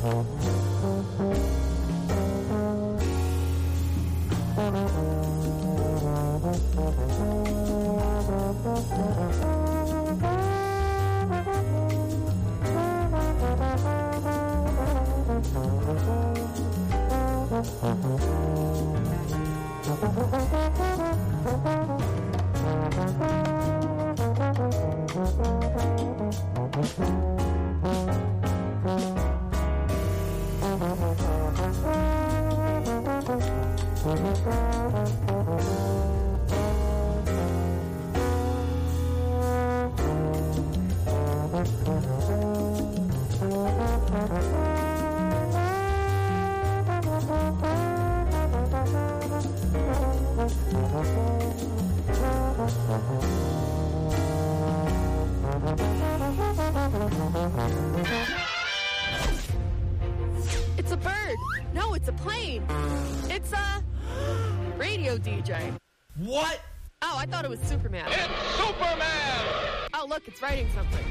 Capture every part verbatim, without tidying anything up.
It's a bird. No, it's a plane. It's a radio D J. What? Oh, I thought it was Superman. It's Superman! Oh, look, it's writing something.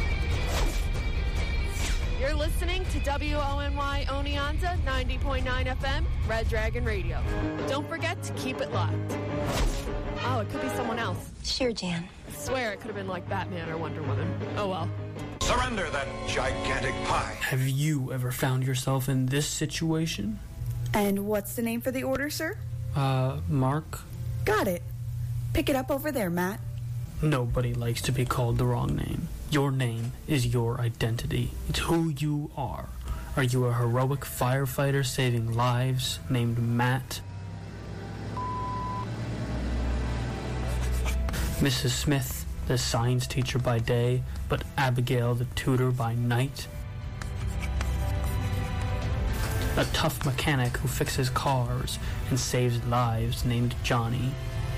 You're listening to W O N Y Oneonta ninety point nine F M, Red Dragon Radio. Don't forget to keep it locked. Oh, it could be someone else. Sure, Jan. I swear it could have been like Batman or Wonder Woman. Oh, well. Surrender that gigantic pie. Have you ever found yourself in this situation? And what's the name for the order, sir? Uh, Mark? Got it. Pick it up over there, Matt. Nobody likes to be called the wrong name. Your name is your identity. It's who you are. Are you a heroic firefighter saving lives named Matt? Missus Smith, the science teacher by day, but Abigail, the tutor by night? A tough mechanic who fixes cars and saves lives named Johnny?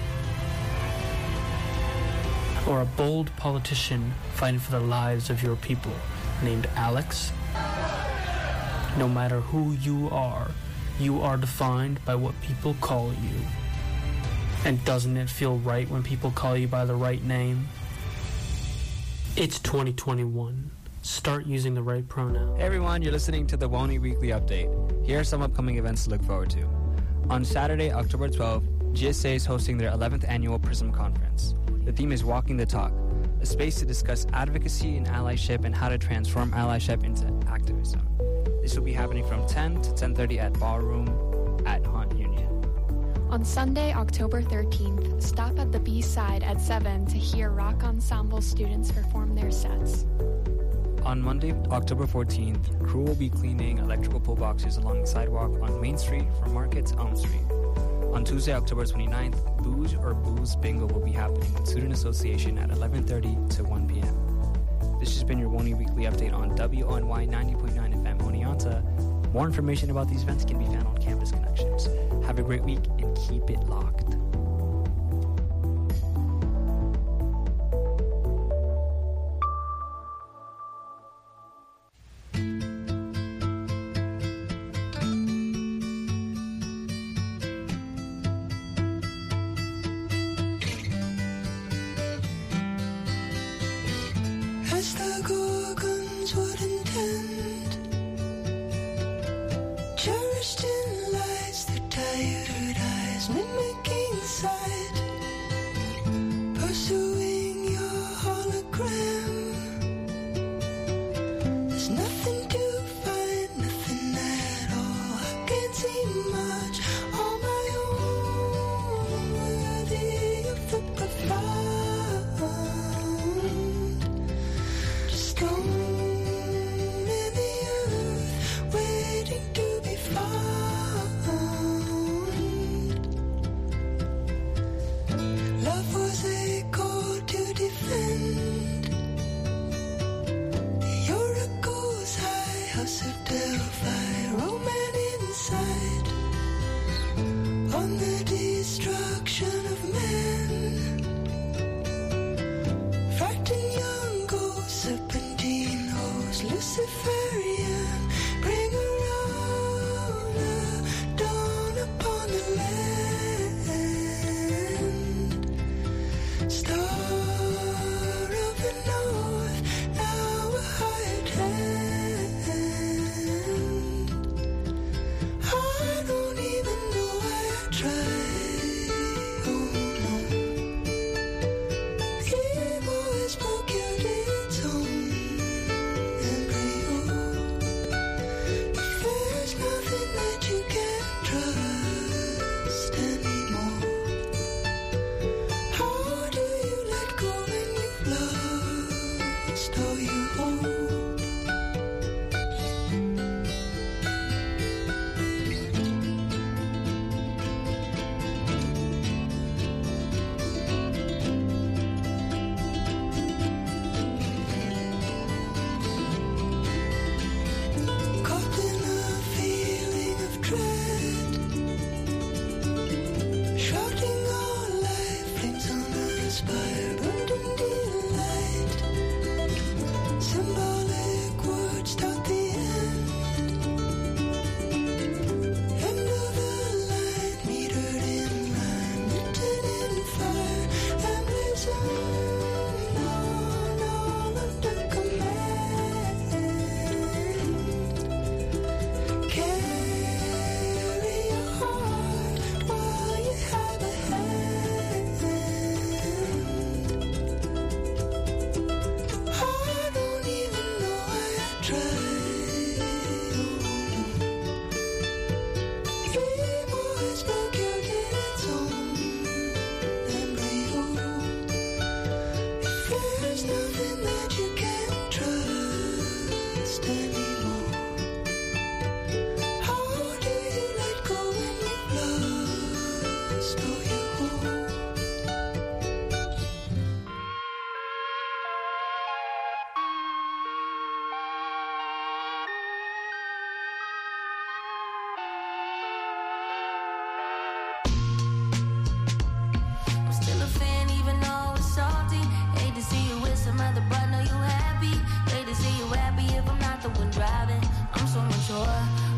Or a bold politician fighting for the lives of your people named Alex? No matter who you are, you are defined by what people call you. And doesn't it feel right when people call you by the right name? It's twenty twenty-one. Start using the right pronoun. Hey everyone, you're listening to the Woney Weekly Update. Here are some upcoming events to look forward to. On Saturday, October twelfth, G S A is hosting their eleventh annual PRISM conference. The theme is Walking the Talk, a space to discuss advocacy and allyship and how to transform allyship into activism. This will be happening from ten to ten thirty at Ballroom at Haunt Union. On Sunday, October thirteenth, stop at the B-side at seven to hear rock ensemble students perform their sets. On Monday, October fourteenth, crew will be cleaning electrical pole boxes along the sidewalk on Main Street from Market to Elm Street. On Tuesday, October twenty-ninth, Booze or Booze Bingo will be happening with Student Association at eleven thirty to one p.m. This has been your Woney Weekly Update on W O N Y ninety point nine F M Oneonta. More information about these events can be found on Campus Connections. Have a great week and keep it locked. As the Gorgons would intend, cherished in lies, their tired eyes mimicking sight, pursuing your hologram. There's nothing to find, nothing at all. I can't see much on my own, worthy of the profound. Stone in the earth, waiting to be found. Love was a call to defend. The oracle's high house of Delphi, Roman inside, on the destruction of man. Frightened young ghosts, serpentine hosts, Luciferian, bring around a dawn upon the land. Star of the north, now a hired hand.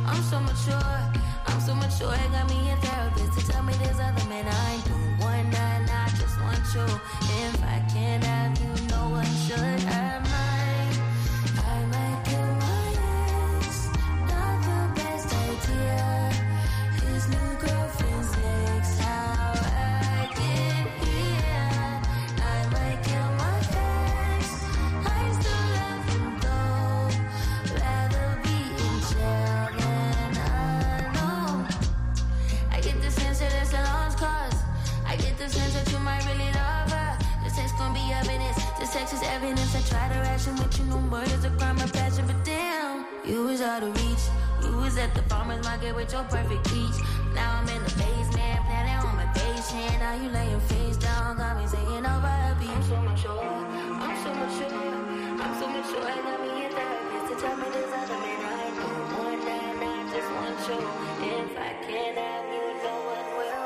I'm so mature, I'm so mature. It got me a therapist to tell me there's other men I ain't doing one night, I just want you. If I can't have you, no one should have mine. I might kill my ex, not the best idea. His new girlfriend's next, how I get here. I might kill my ex, I still love him though. Rather be in jail than alone. I get the sense that it's a lost cause. I get the sense that you might really love her. This text gon' be evidence. This text is evidence. I try to ration with you, no murder's a crime of passion, but damn, you was out of reach. You was at the farmer's market with your perfect peach. Now I'm in the basement, planning on my patient. Now you laying face down, got me singing over the beat. I'm so mature, I'm so mature, I'm so mature. I got me a therapist to tell me there's other men I know. One night, I just want you. If I can't have you, no one will.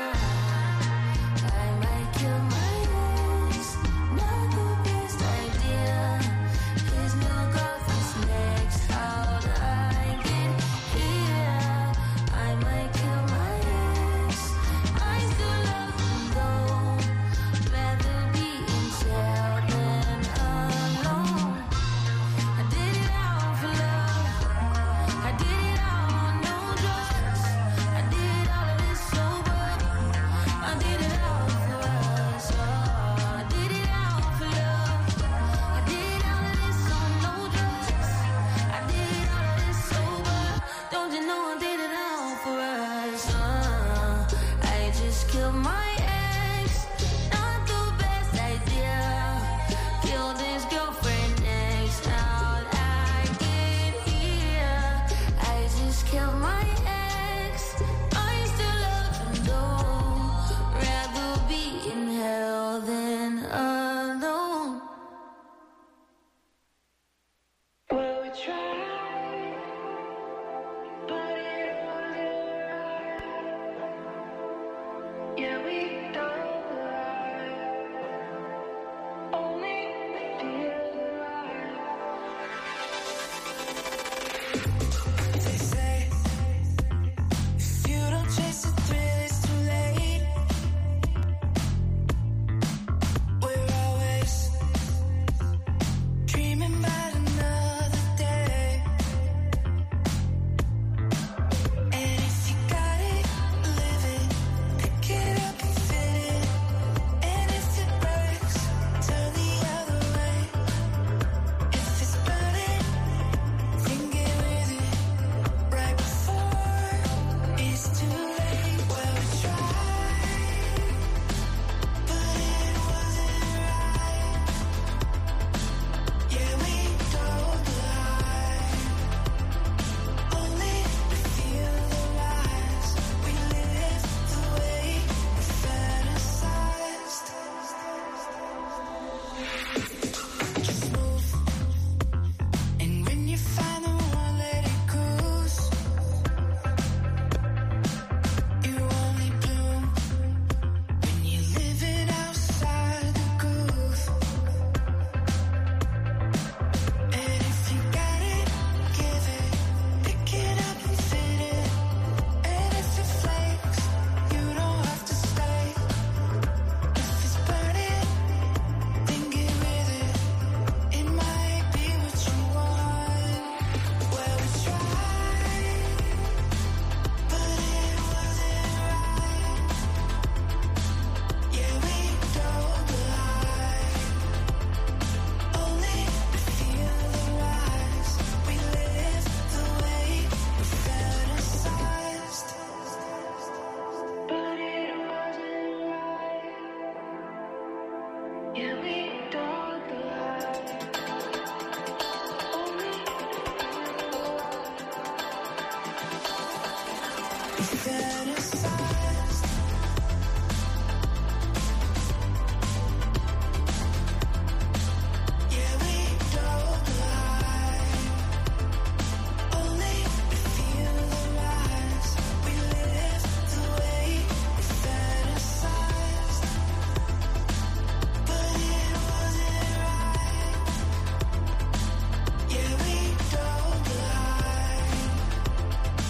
I might kill my ex, not the best idea. His new girlfriend's next, how'd I get here? I might kill my ex, I still love him though. Rather be in jail than alone. I did it all for love, I did it all on no drugs. I did all of this sober, I did it all for us. Oh, I did it all for love, I did all of this on no drugs. I did all of this sober, don't you know I did it all for us. Uh, I just killed my ex, not the best idea. Killed his girlfriend next, how'd I get here? I just killed my ex, I still love him though. Rather be in hell than alone. Well, we tried, but it wasn't right. Yeah, we don't lie, only feel right. They say if you don't chase the thrill, it's too late. We're always dreaming about another day. And if you got it, live it. Pick it up and fit it. And if it breaks, turn the other way. If it's burning, then get with it. Right before it's too late. Well, we tried, but it wasn't right. Yeah, we don't lie, only we feel the lies. We live the way we fantasized. Just move, and when you find the one, let it cruise. You only bloom when you're living outside the groove. And if you got it, give it. Pick it up and fit it. And if it flakes, you don't have to stay. If it's burning, then get with it. It might be what you want. Well, we tried, but it wasn't right. Yeah, we don't lie, only we feel the rise. We live the way we fantasized, but it wasn't right. Yeah, we don't lie, only we fantasized. Yeah, we don't lie, only we feel the rise. We live the way we fantasized, but it wasn't right. Yeah, we don't lie,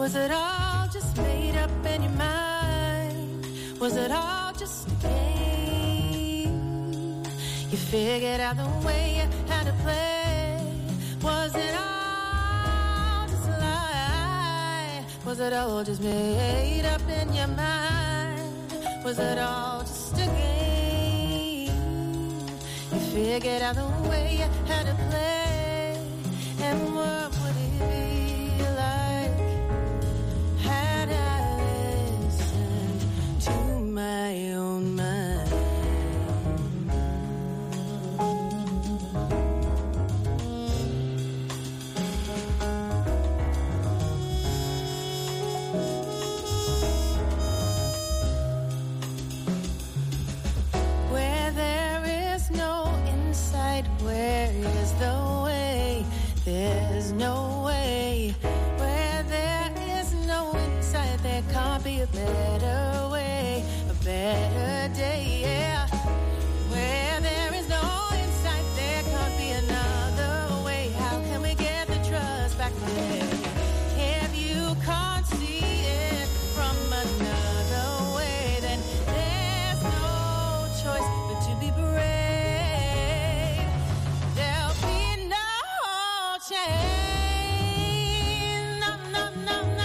Was it all just made up in your mind? Was it all just a game? You figured out the way you had to play. Was it all just a lie? Was it all just made up in your mind? Was it all just a game? You figured out the way you had to play. And what would it be like had I listened to my own mind? Where there is no inside, where is the way? There's no way. Where there is no inside, there can't be a better way, a better day, yeah. Where there is no inside, there can't be another way. How can we get the trust back there? If you can't see it from another way, then there's no choice but to be brave. There'll be no change. No, no, no, no.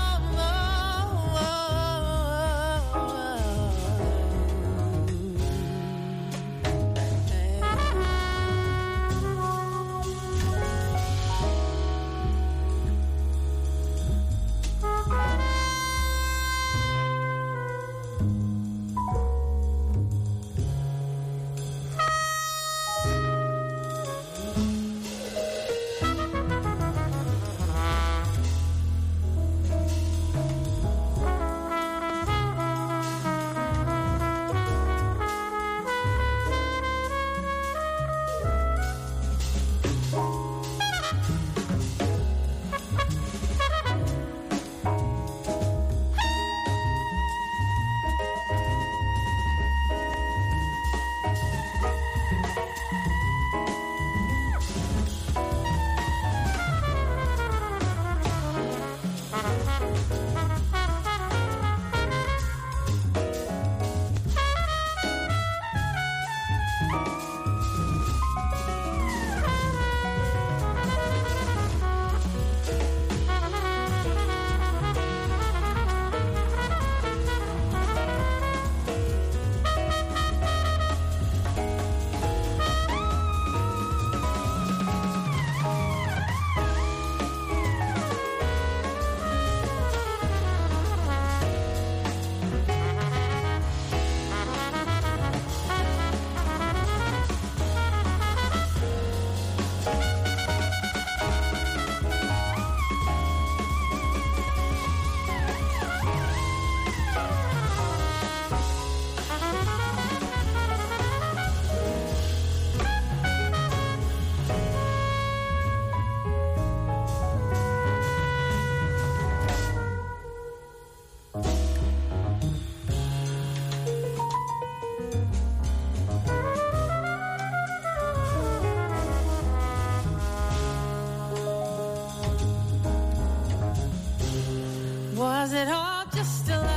Was it all just a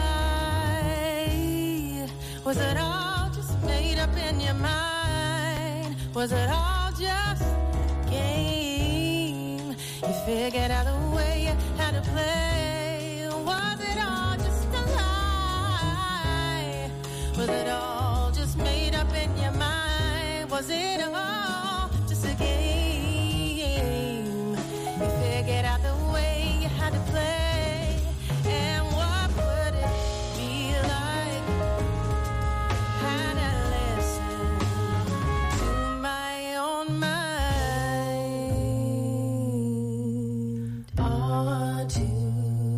lie? Was it all just made up in your mind? Was it all just a game? You figured out the way you had to play. Was it all just a lie? Was it all just made up in your mind? Was it all just a game? You figured out the way you had to play. And what would it be like had I listened to my own mind? Or to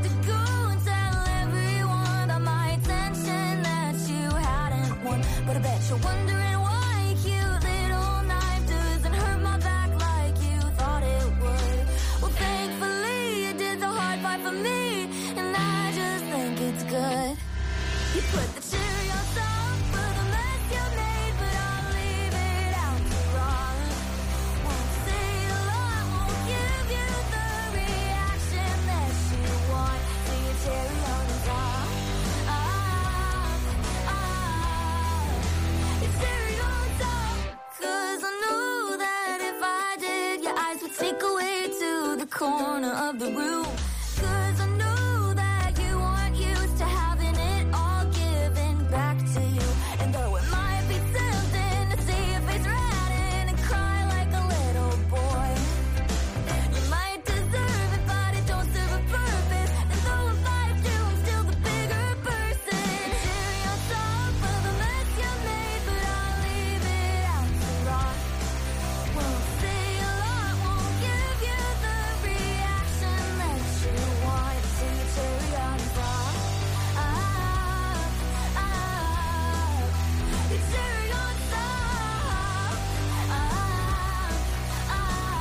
to go and tell everyone about my attention that you hadn't won. But I bet you're wondering why a cute little knife doesn't hurt my back like you thought it would. Well, thankfully you did the hard part for me, and I just think it's good. You put the cherry on top for the mess you made, but I'll leave it out to rot. Won't say a lot, won't give you the reaction that you want. See your cherry on top. Ah, ah, your cherry on top. 'Cause I know that if I did, your eyes would sneak away to the corner of the room. 'Cause I know that you aren't used to having it all given back to you. And though it might be tempting to see your face redden and cry like a little boy, you might deserve it, but it don't serve a purpose. And though if I do, I'm still the bigger person. Cherry on top of the mess you made, but I'll leave it out to rot. Won't say a lot, won't give you the reaction that you want. See your cherry on top. Ah, ah, your cherry on top. Ah, ah.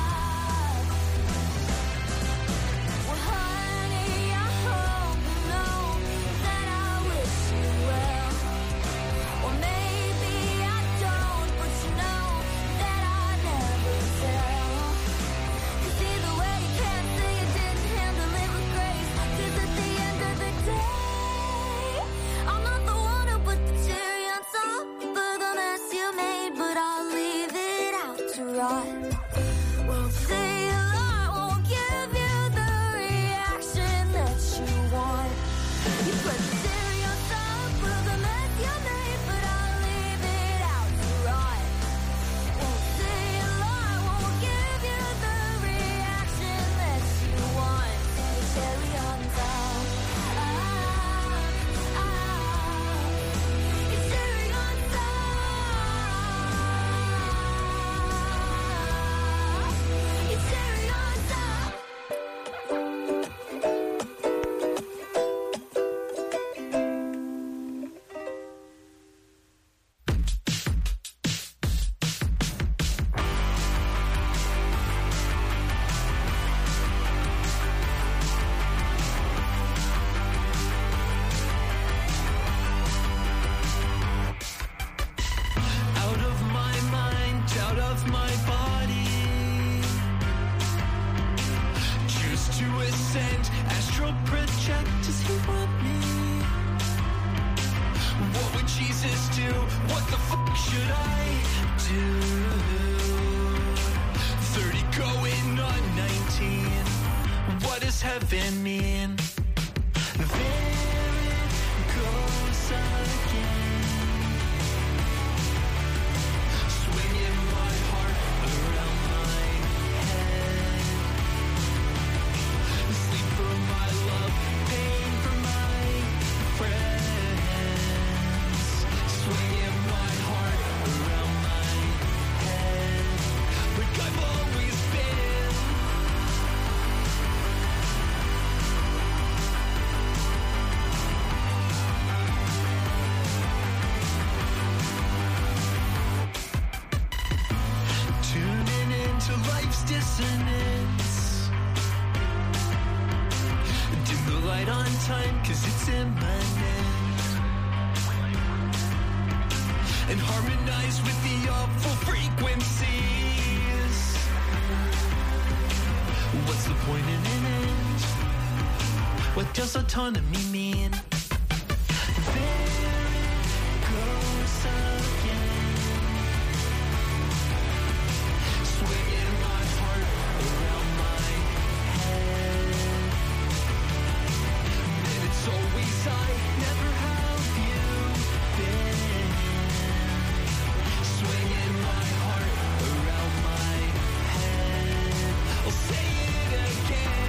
Well, honey, I hope you know that I wish you well. Or maybe I don't, but you know that I never tell. 'Cause either way, you can't say you didn't handle it with grace. 'Cause at the end of the day, I'm not the one who put the cherry on top for the mess you made, but I'll leave it out to rot. Won't say a lot, won't give you the reaction that you want. You put the cherry on top for the mess you made, but I'll leave it out to rot. Won't say a lot, won't give you the reaction that you want. The cherry on top. Ah, ah, your cherry on top. Your cherry on top. Out of my mind, out of my body. Choose to ascend, astral project. Does he want me? What would Jesus do? What the fuck should I do? thirty going on nineteen. What does heaven mean? There it goes again. Swinging my heart around my head. Sleep for my love, pain for my friends. Swinging my heart around my head. Like I've always been. Tuning into life's dissonance. Dim the light on time, 'cause it's imminent. And harmonize with the awful frequencies. What's the point in an end? What does autonomy mean? There it goes again. Swinging my heart around my head. And it's always I, never have you been. Swinging my heart around my head. I'll say it again.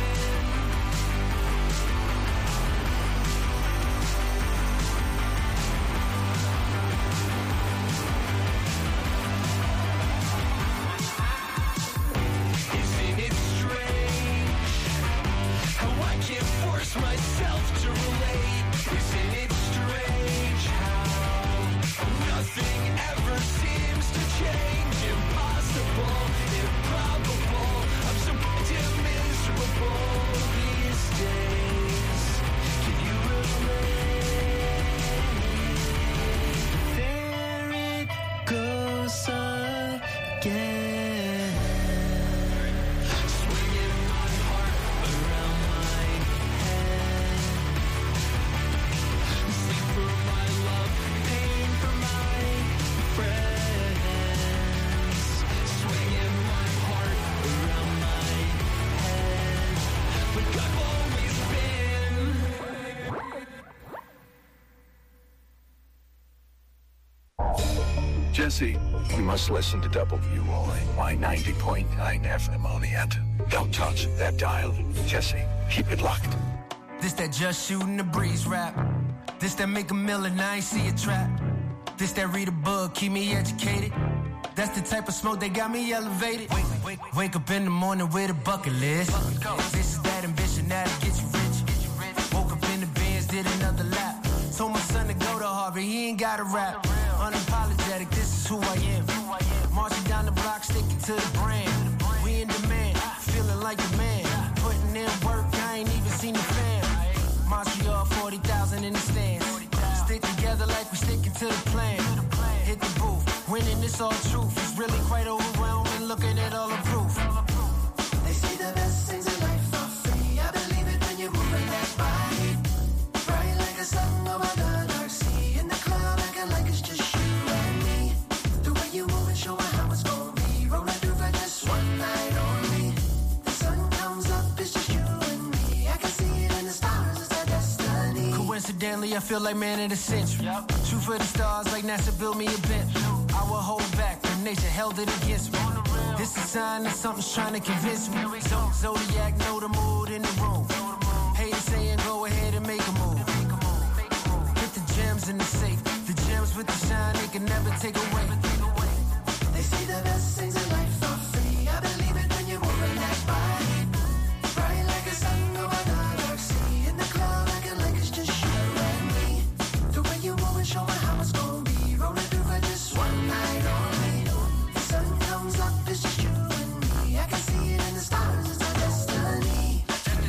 Jesse, you must listen to W O N Y ninety point nine F M Oneonta. Don't touch that dial. Jesse, keep it locked. This that just shooting the breeze rap. This that make a million, I ain't see a trap. This that read a book, keep me educated. That's the type of smoke that got me elevated. Wake, wake, wake up in the morning with a bucket list. This is that ambition that'll get you rich. Woke up in the Benz, did another lap. Told my son to go to Harvard, he ain't got a rap. Unapologetic, this is who I am. Marching down the block, sticking to the brand. We in demand, feeling like a man. Putting in work, I ain't even seen the fam. Montreal, forty thousand in the stands. Stick together like we sticking to the plan. Hit the booth, winning this all truth. It's really quite overwhelming looking at all the proof. They say the best things in life are free. I believe it when you're moving that body. Bright like a sun over the dark sea. In the club acting like it's just you and me. The way you move and showing how it's gonna be. Rolling through for just one night only. The sun comes up, it's just you and me. I can see it in the stars, it's our destiny. Coincidentally, I feel like man of the century. Yep. Shoot for the stars like NASA built me a bench. I will hold back, but nature held it against me. This is a sign that something's trying to convince me. So, Zodiac, know the mood in the room. Haters saying go ahead and make a move. Hit the gems in the safe. The gems with the shine, they can never take away. They say the best things in life are free. I believe it when you're moving that body. Bright like a sun over the dark sea. In the club acting like it's just you and me. The way you move and showing how it's gonna be. Rolling through for just one night only. The sun comes up, it's just you and me. I can see it in the stars, it's our destiny.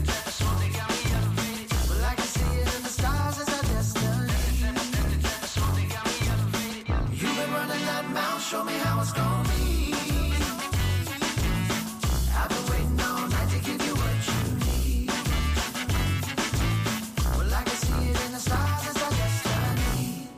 Well, I can see it in the stars, it's our destiny. You've been running that mouth, show me how it's gonna be. I've been waiting all night to give you what you need. Well, I can see it in the stars, it's our destiny.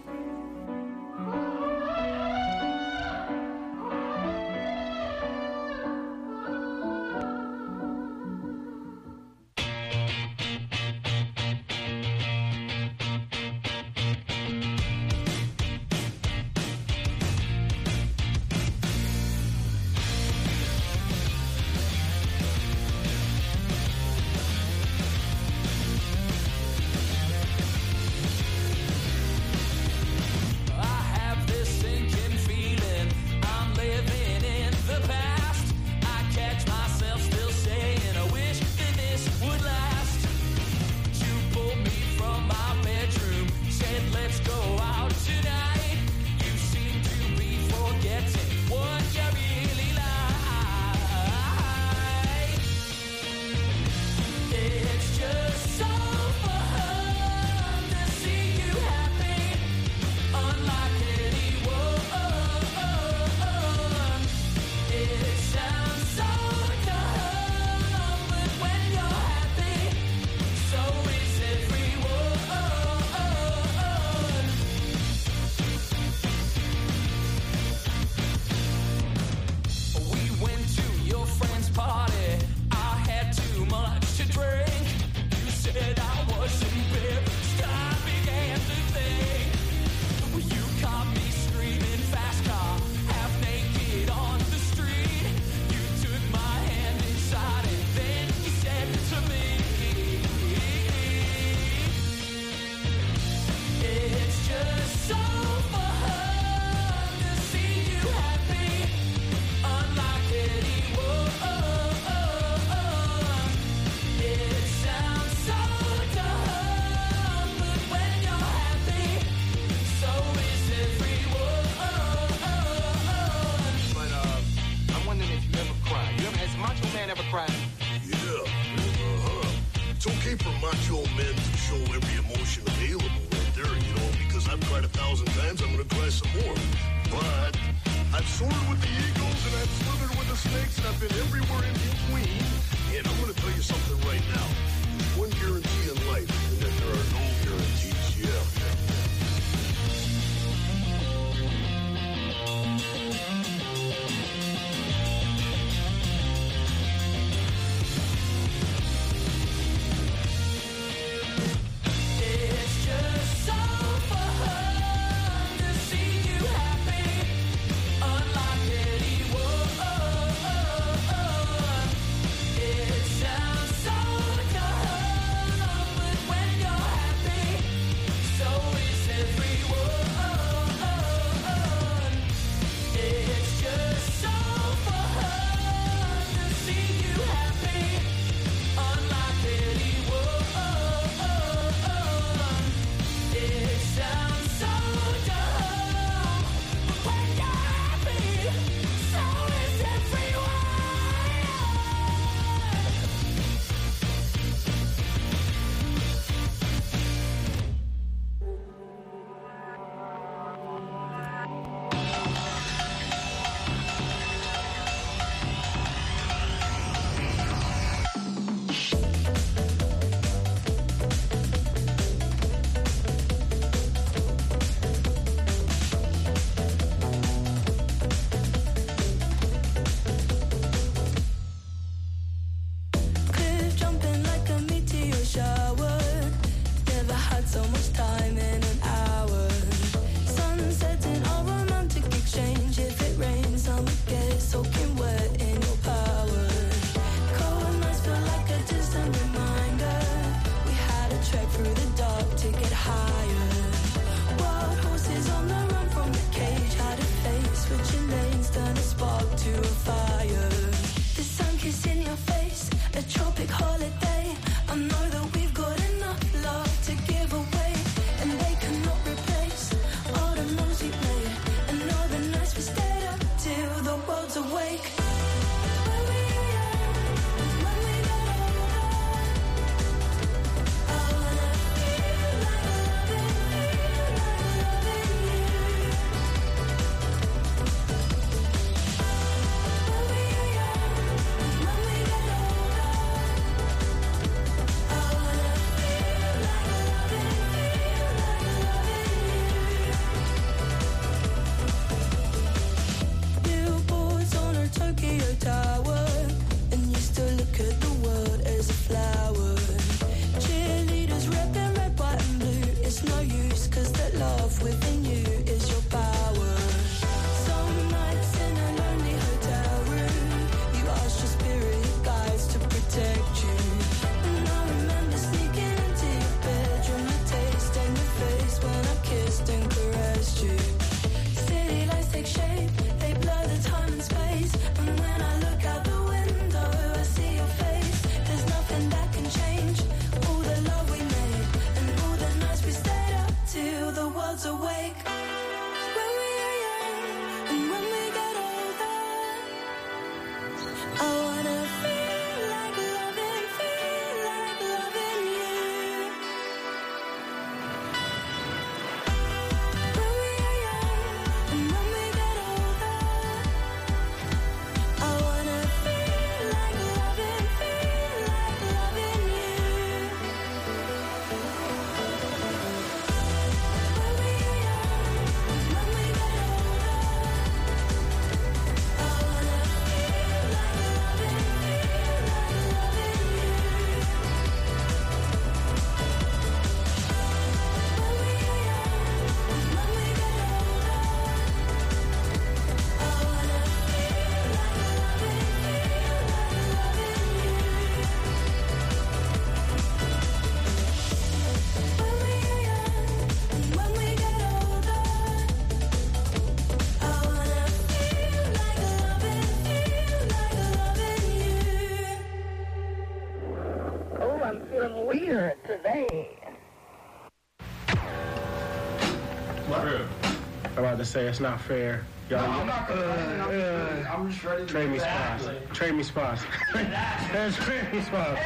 I'm about to say it's not fair. Y'all, No, I'm not complaining. I'm, uh, just, I'm just ready to trade do me that. spots. Trade me spots. Trade me spots.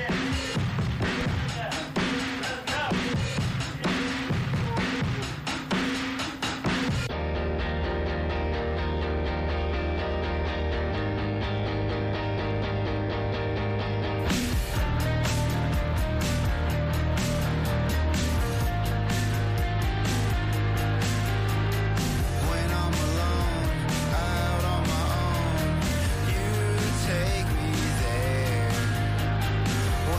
When I'm alone, out on my own, you take me there.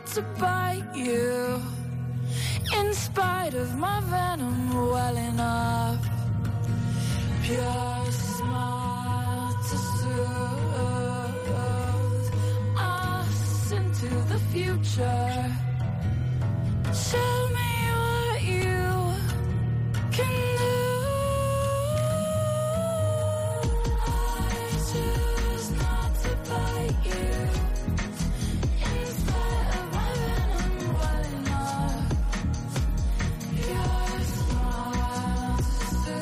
to bite you. In spite of my venom welling up, pure smile to soothe us into the future. Tell me what you can do. I choose not to bite you. In spite of my venom welling up, your smile to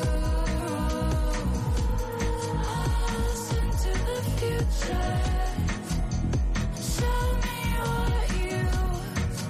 soothe us into the future. Tell me what you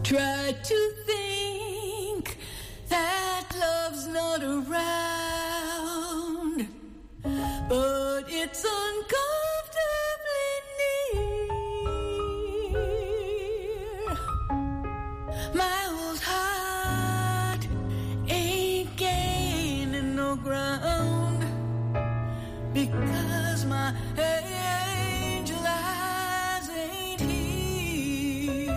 Try to think that love's not around, but it's uncomfortably near. My old heart ain't gaining no ground because my angel eyes ain't here.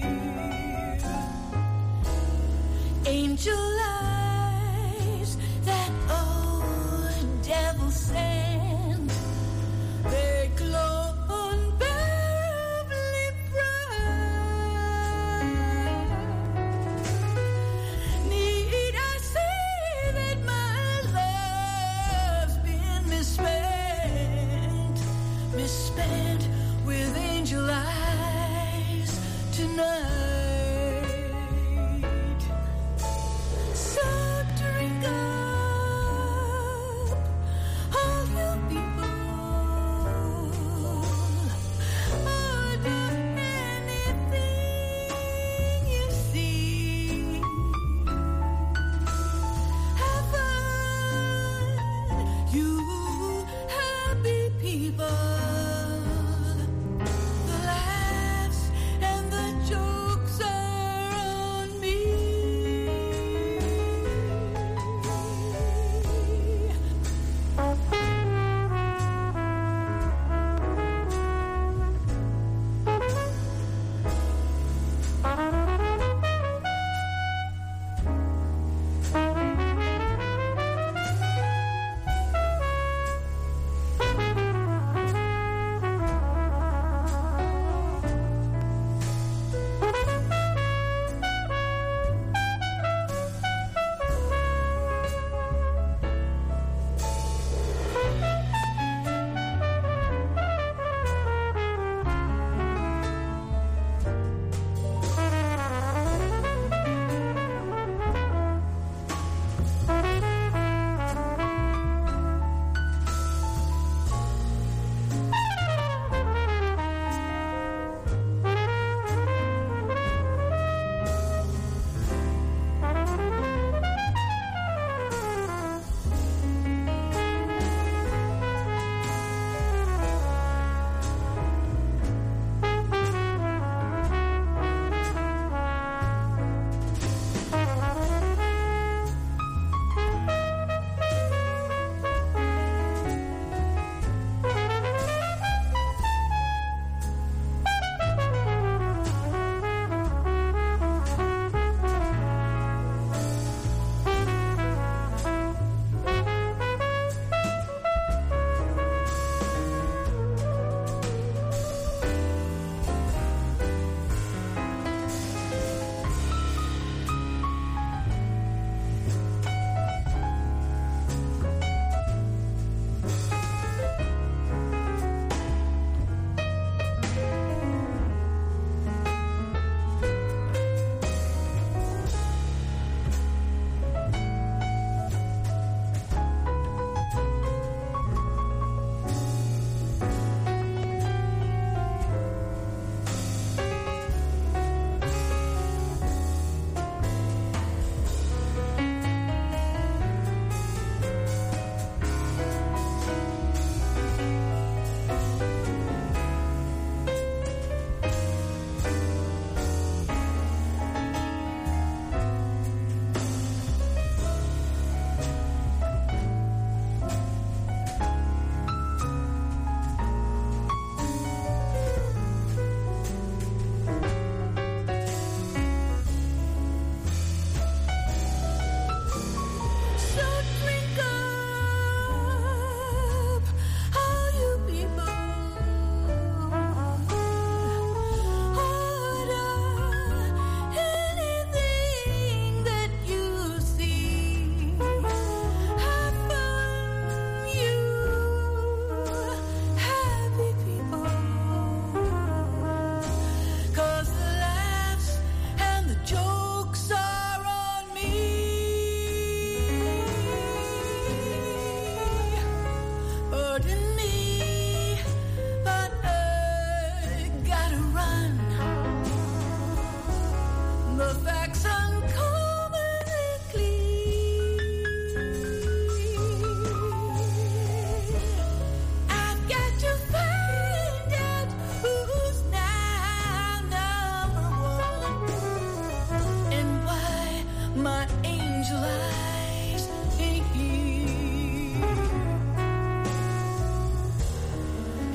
Angel eyes that old devil sends, they glow unbearably bright. Need I say that my love's been misspent?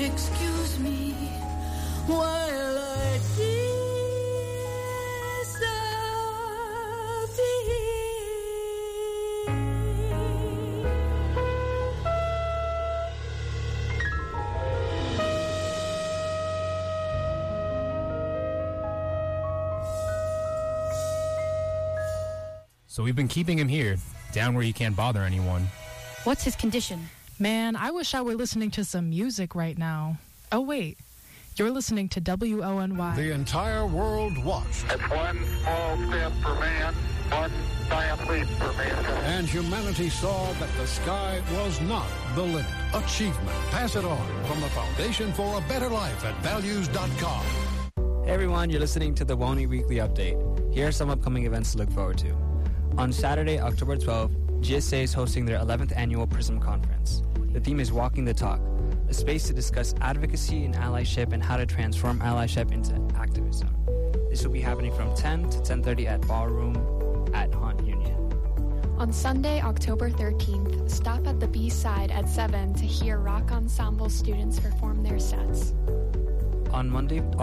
excuse me while I disappear. So we've been keeping him here, down where he can't bother anyone. What's his condition? Man, I wish I were listening to some music right now. Oh, wait. You're listening to W O N Y. The entire world watched. It's one small step for man, one giant leap for mankind. And humanity saw that the sky was not the limit. Achievement. Pass it on from the Foundation for a Better Life at values dot com. Hey everyone, you're listening to the W O N Y Weekly Update. Here are some upcoming events to look forward to. On Saturday, October twelfth, G S A is hosting their eleventh annual PRISM Conference. The theme is Walking the Talk, a space to discuss advocacy and allyship and how to transform allyship into activism. This will be happening from ten to ten thirty at Ballroom at Haunt Union. On Sunday, October thirteenth, stop at the B-side at seven to hear rock ensemble students perform their sets. On Monday,